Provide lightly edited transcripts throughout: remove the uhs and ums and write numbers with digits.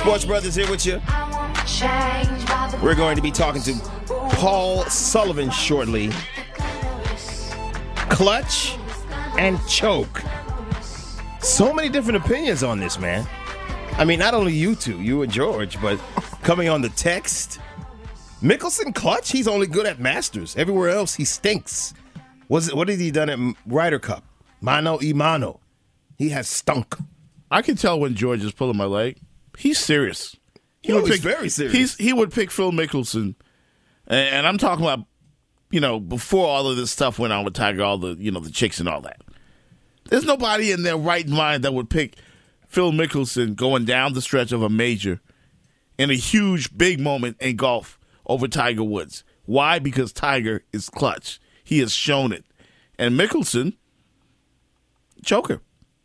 Sports Brothers here with you. We're going to be talking to Paul Sullivan shortly. Clutch and choke. So many different opinions on this, man. I mean, not only you two, you and George, but coming on the text. Mickelson clutch? He's only good at Masters. Everywhere else, he stinks. What has he done at Ryder Cup? Mano y mano. He has stunk. I can tell when George is pulling my leg. He's serious. He's very serious. He would pick Phil Mickelson. And I'm talking about, before all of this stuff went on with Tiger, all the, the chicks and all that. There's nobody in their right mind that would pick Phil Mickelson going down the stretch of a major in a huge, big moment in golf over Tiger Woods. Why? Because Tiger is clutch. He has shown it. And Mickelson, choker.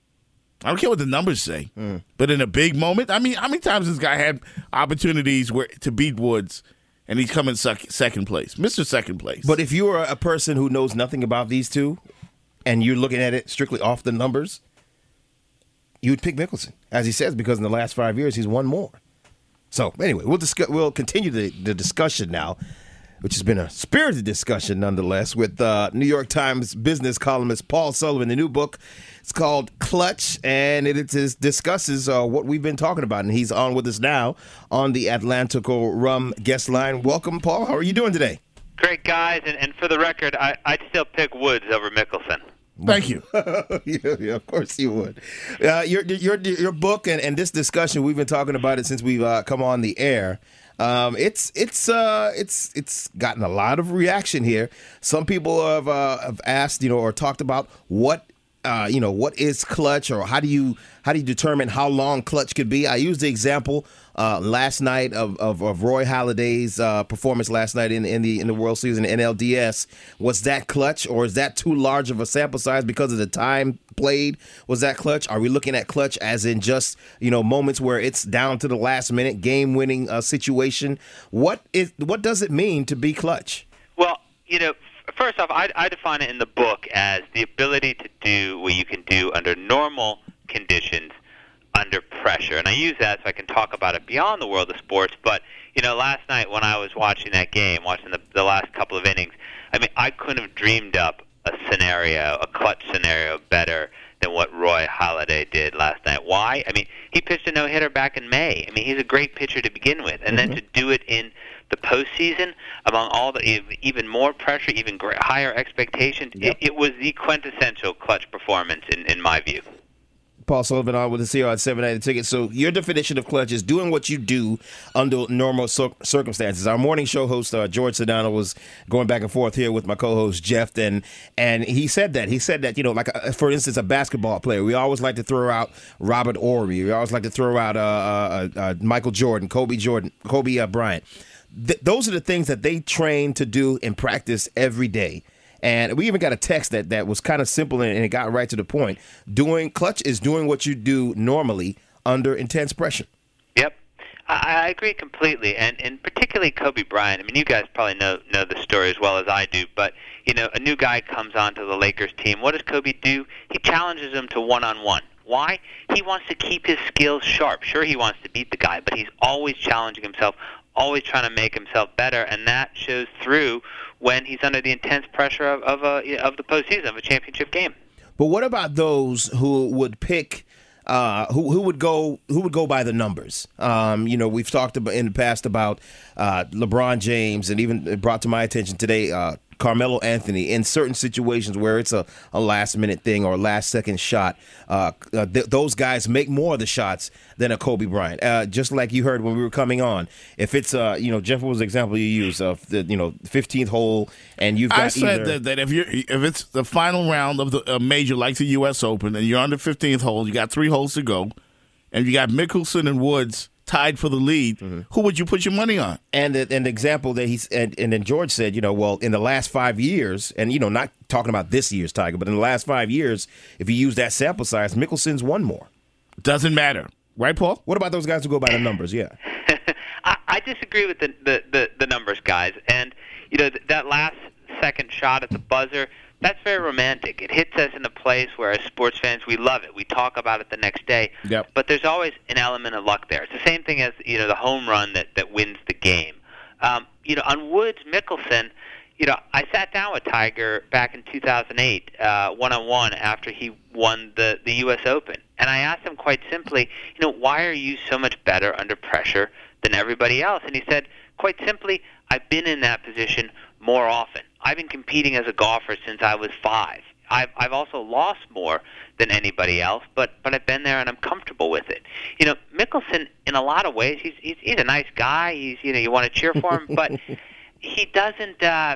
I don't care what the numbers say. But in a big moment, I mean, how many times this guy had opportunities to beat Woods, and he's coming second place, Mr. Second Place. But if you are a person who knows nothing about these two, and you're looking at it strictly off the numbers, you would pick Mickelson, as he says, because in the last 5 years he's won more. So anyway, we'll continue the discussion now, which has been a spirited discussion nonetheless, with New York Times business columnist Paul Sullivan. The new book, it's called Clutch, and it discusses what we've been talking about. And he's on with us now on the Atlantico Rum guest line. Welcome, Paul. How are you doing today? Great, guys. And for the record, I'd still pick Woods over Mickelson. Thank you. yeah, of course you would. Your book and this discussion, we've been talking about it since we've come on the air. It's gotten a lot of reaction here. Some people have asked, or talked about what is clutch, or how do you determine how long clutch could be. I used the example last night of Roy Halladay's performance last night in the World Series in NLDS. Was that clutch, or is that too large of a sample size because of the time played? Was that clutch? Are we looking at clutch as in just moments where it's down to the last minute, game winning situation? What does it mean to be clutch? Well, first off, I define it in the book as the ability to do what you can do under normal conditions under pressure. And I use that so I can talk about it beyond the world of sports. But, last night when I was watching that game, watching the last couple of innings, I mean, I couldn't have dreamed up a clutch scenario better than what Roy Halladay did last night. Why? I mean, he pitched a no-hitter back in May. I mean, he's a great pitcher to begin with. And then to do it in the postseason, among all the even more pressure, even higher expectations, it was the quintessential clutch performance in my view. Paul Sullivan on with the CEO at 790 Ticket. So your definition of clutch is doing what you do under normal circumstances. Our morning show host, George Sedano, was going back and forth here with my co-host, Jeff, and he said that. He said that, for instance, a basketball player, we always like to throw out Robert Horry. We always like to throw out Michael Jordan, Kobe Bryant. Those are the things that they train to do in practice every day. And we even got a text that was kind of simple and it got right to the point. Clutch is doing what you do normally under intense pressure. Yep. I agree completely. And particularly Kobe Bryant. I mean, you guys probably know the story as well as I do. But, a new guy comes onto the Lakers team. What does Kobe do? He challenges him to one-on-one. Why? He wants to keep his skills sharp. Sure, he wants to beat the guy, but he's always challenging himself, always trying to make himself better, and that shows through when he's under the intense pressure of the postseason, of a championship game. But what about those who would pick, who would go by the numbers? We've talked about in the past about LeBron James, and even brought to my attention today, Carmelo Anthony, in certain situations where it's a last-minute thing or a last-second shot. Those guys make more of the shots than a Kobe Bryant. Just like you heard when we were coming on. If it's, Jeff, what was the example you used of the 15th hole, and you've got I said that if it's the final round of the major like the U.S. Open, and you're on the 15th hole, you got 3 holes to go, and you got Mickelson and Woods tied for the lead, who would you put your money on? And the example that and then George said, well, in the last 5 years, and not talking about this year's Tiger, but in the last 5 years, if you use that sample size, Mickelson's won more. Doesn't matter, right, Paul? What about those guys who go by the numbers? Yeah, I disagree with the numbers, guys. And that last second shot at the buzzer, that's very romantic. It hits us in a place where, as sports fans, we love it. We talk about it the next day. Yep. But there's always an element of luck there. It's the same thing as the home run that wins the game. On Woods Mickelson, I sat down with Tiger back in 2008, one-on-one after he won the U.S. Open, and I asked him quite simply, why are you so much better under pressure than everybody else? And he said, quite simply, I've been in that position more often. I've been competing as a golfer since I was 5. I've also lost more than anybody else, but I've been there and I'm comfortable with it. Mickelson, in a lot of ways, he's a nice guy. He's you want to cheer for him, but he doesn't.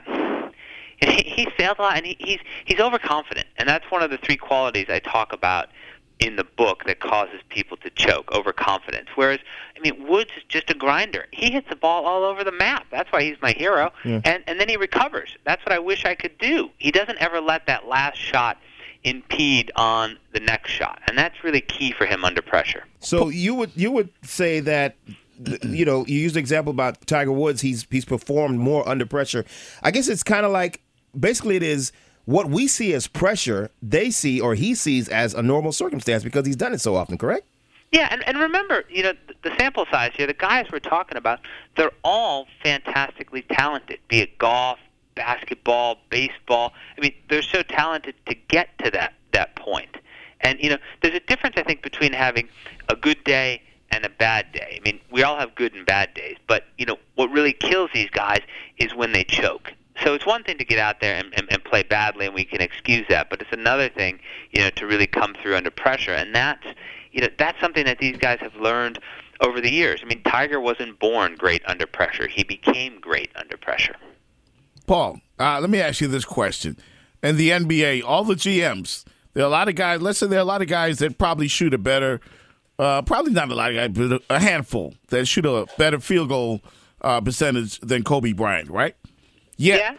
He's failed a lot, and he's overconfident, and that's one of the 3 qualities I talk about in the book that causes people to choke: overconfidence. Whereas, Woods is just a grinder. He hits the ball all over the map. That's why he's my hero. Yeah. And then he recovers. That's what I wish I could do. He doesn't ever let that last shot impede on the next shot, and that's really key for him under pressure. So you would say that, you used the example about Tiger Woods. He's performed more under pressure. I guess it's kind of like, basically it is what we see as pressure, they see or he sees as a normal circumstance because he's done it so often, correct? Yeah, and remember, the sample size here, the guys we're talking about, they're all fantastically talented, be it golf, basketball, baseball. They're so talented to get to that point. And, there's a difference, I think, between having a good day and a bad day. We all have good and bad days, but, what really kills these guys is when they choke. So it's one thing to get out there and play badly, and we can excuse that, but it's another thing, to really come through under pressure, and that's something that these guys have learned over the years. Tiger wasn't born great under pressure. He became great under pressure. Paul, let me ask you this question. In the NBA, all the GMs, there are a lot of guys, let's say there are a lot of guys that probably shoot a better, probably not a lot of guys, but a handful that shoot a better field goal percentage than Kobe Bryant, right? Yet, yeah.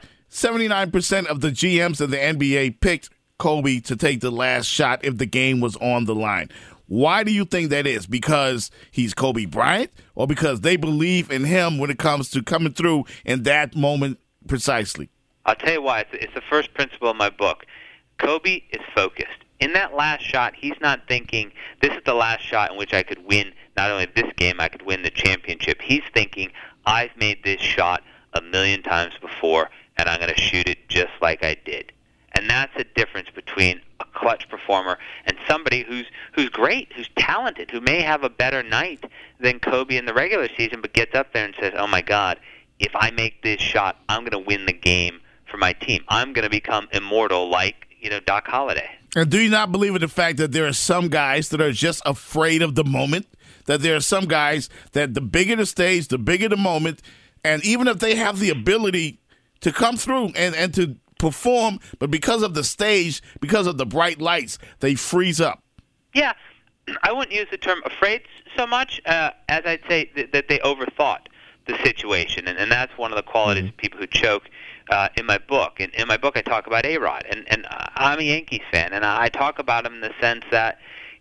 79% of the GMs in the NBA picked Kobe to take the last shot if the game was on the line. Why do you think that is? Because he's Kobe Bryant, or because they believe in him when it comes to coming through in that moment precisely? I'll tell you why. It's the first principle of my book. Kobe is focused. In that last shot, he's not thinking, this is the last shot in which I could win not only this game, I could win the championship. He's thinking, I've made this shot 1,000,000 times before, and I'm going to shoot it just like I did. And that's the difference between a clutch performer and somebody who's great, who's talented, who may have a better night than Kobe in the regular season, but gets up there and says, oh my God, if I make this shot, I'm going to win the game for my team. I'm going to become immortal like, Doc Holliday. And do you not believe in the fact that there are some guys that are just afraid of the moment? That there are some guys that the bigger the stage, the bigger the moment, and even if they have the ability to come through and to perform, but because of the stage, because of the bright lights, they freeze up. Yeah, I wouldn't use the term afraid so much as I'd say that they overthought the situation, and that's one of the qualities of people who choke in my book. In my book, I talk about A-Rod, and I'm a Yankees fan, and I talk about him in the sense that,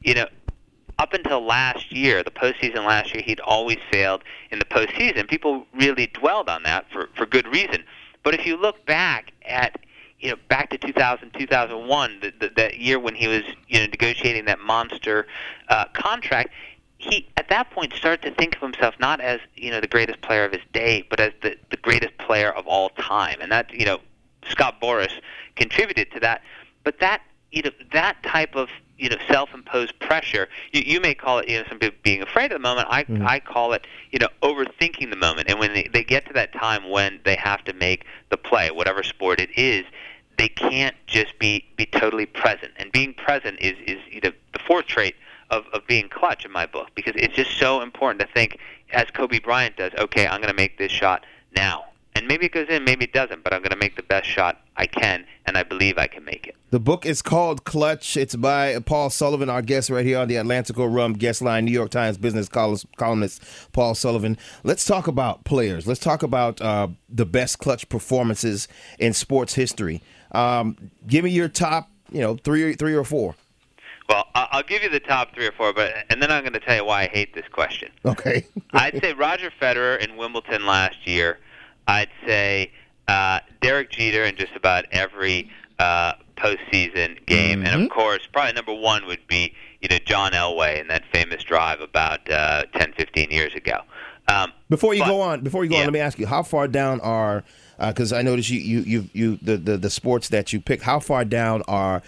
up until last year, the postseason last year, he'd always failed in the postseason. People really dwelled on that for good reason. But if you look back at, back to 2000, 2001, that year when he was, negotiating that monster contract, he at that point started to think of himself not as, the greatest player of his day, but as the greatest player of all time. And that, Scott Boras contributed to that. But that, that type of, self-imposed pressure, you may call it, some people being afraid of the moment. I call it, overthinking the moment. And when they get to that time when they have to make the play, whatever sport it is, they can't just be totally present. And being present is the fourth trait of being clutch in my book, because it's just so important to think, as Kobe Bryant does, okay, I'm going to make this shot now. And maybe it goes in, maybe it doesn't, but I'm going to make the best shot I can, and I believe I can make it. The book is called Clutch. It's by Paul Sullivan, our guest right here on the Atlantico Rum guest line, New York Times business columnist Paul Sullivan. Let's talk about players. Let's talk about the best clutch performances in sports history. Give me your top, three or four. Well, I'll give you the top 3 or 4, and then I'm going to tell you why I hate this question. Okay. I'd say Roger Federer in Wimbledon last year. I'd say Derek Jeter in just about every postseason game. And of course, probably number one would be John Elway in that famous drive about 10, 15 years ago. Before you go on, let me ask you: how far down are? Because I noticed the sports that you pick. How far down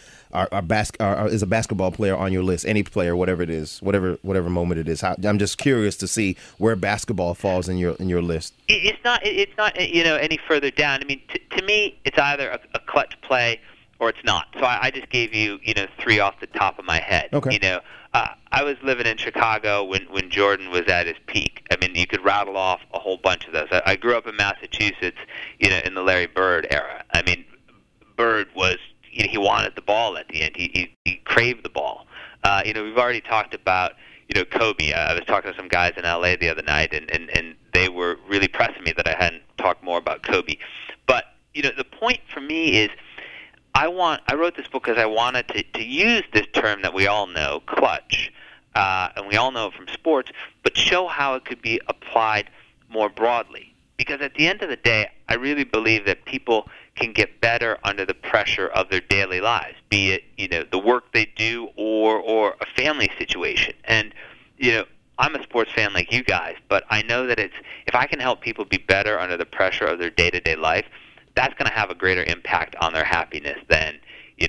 is a basketball player on your list? Any player, whatever it is, whatever moment it is. I'm just curious to see where basketball falls in your list. It's not any further down. I mean, to me, it's either a clutch play or it's not. So I just gave you three off the top of my head. Okay. I was living in Chicago when Jordan was at his peak. I mean, you could rattle off a whole bunch of those. I grew up in Massachusetts, in the Larry Bird era. I mean, Bird was, he wanted the ball at the end. He craved the ball. We've already talked about, Kobe. I was talking to some guys in L.A. the other night, and they were really pressing me that I hadn't talked more about Kobe. But, the point for me is, I wrote this book because I wanted to use this term that we all know, clutch, and we all know it from sports, but show how it could be applied more broadly. Because at the end of the day, I really believe that people can get better under the pressure of their daily lives, be it the work they do or a family situation. And I'm a sports fan like you guys, but I know that if I can help people be better under the pressure of their day-to-day life, that's going to have a greater impact on their happiness than,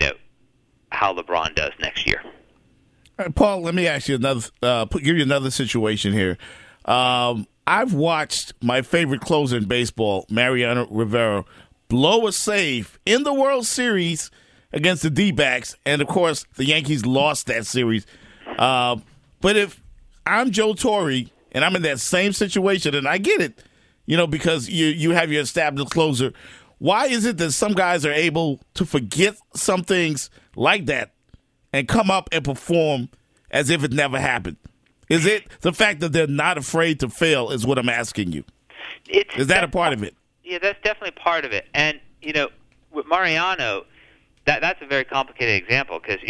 how LeBron does next year. All right, Paul, let me ask you give you another situation here. I've watched my favorite closer in baseball, Mariano Rivera, blow a save in the World Series against the D-backs, and, of course, the Yankees lost that series. But if I'm Joe Torre and I'm in that same situation, and I get it, because you have your established closer, why is it that some guys are able to forget some things like that and come up and perform as if it never happened? Is it the fact that they're not afraid to fail is what I'm asking you? Is that a part of it? Yeah, that's definitely part of it. And, with Mariano, that's a very complicated example because,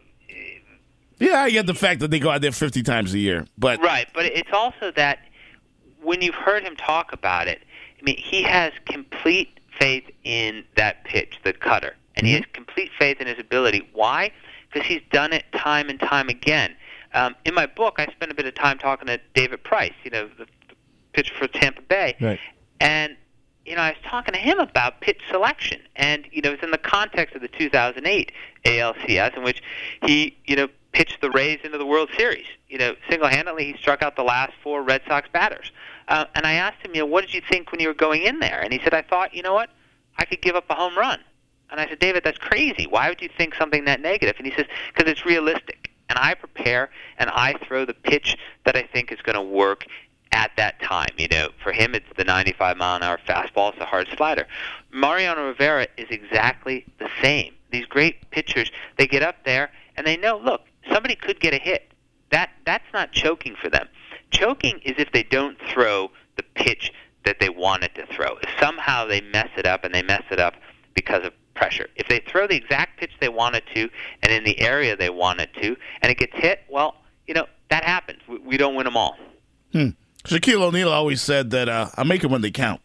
Yeah, I get the fact that they go out there 50 times a year. Right, but it's also that when you've heard him talk about it, I mean, he has complete faith in that pitch, the cutter, and he has complete faith in his ability. Why? Because he's done it time and time again. In my book, I spent a bit of time talking to David Price, the pitcher for Tampa Bay, right. And I was talking to him about pitch selection, and it was in the context of the 2008 ALCS, in which he pitched the Rays into the World Series. Single-handedly, he struck out the last four Red Sox batters. And I asked him, what did you think when you were going in there? And he said, I thought, I could give up a home run. And I said, David, that's crazy. Why would you think something that negative? And he says, because it's realistic. And I prepare and I throw the pitch that I think is going to work at that time. For him, it's the 95-mile-an-hour fastball. It's a hard slider. Mariano Rivera is exactly the same. These great pitchers, they get up there and they know, look, somebody could get a hit. That's not choking for them. Choking is if they don't throw the pitch that they wanted to throw. If somehow they mess it up, and they mess it up because of pressure. If they throw the exact pitch they wanted to and in the area they wanted to, and it gets hit, well, that happens. We don't win them all. Shaquille O'Neal always said that I make them when they count.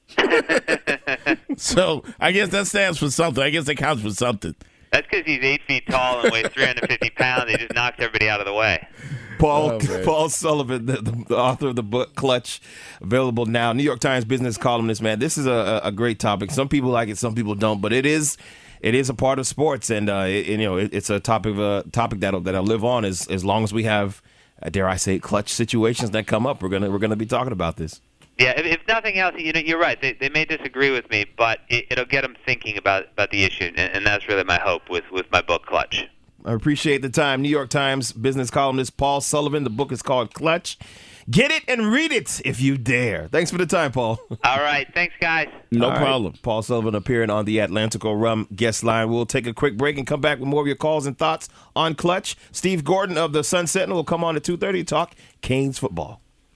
So I guess that stands for something. I guess that counts for something. That's because he's 8 feet tall and weighs 350 pounds. He just knocks everybody out of the way. Paul Sullivan, the author of the book Clutch, available now. New York Times business columnist, man. This is a great topic. Some people like it, some people don't, but it is a part of sports, and it's a topic that'll live on as long as we have, dare I say, clutch situations that come up. We're gonna be talking about this. Yeah, if nothing else, you're right. They may disagree with me, but it'll get them thinking about the issue, and that's really my hope with my book Clutch. I appreciate the time. New York Times business columnist Paul Sullivan. The book is called Clutch. Get it and read it if you dare. Thanks for the time, Paul. All right. Thanks, guys. No problem. Paul Sullivan appearing on the Atlantico Rum guest line. We'll take a quick break and come back with more of your calls and thoughts on Clutch. Steve Gordon of the Sun Sentinel will come on at 2:30 to talk Canes football.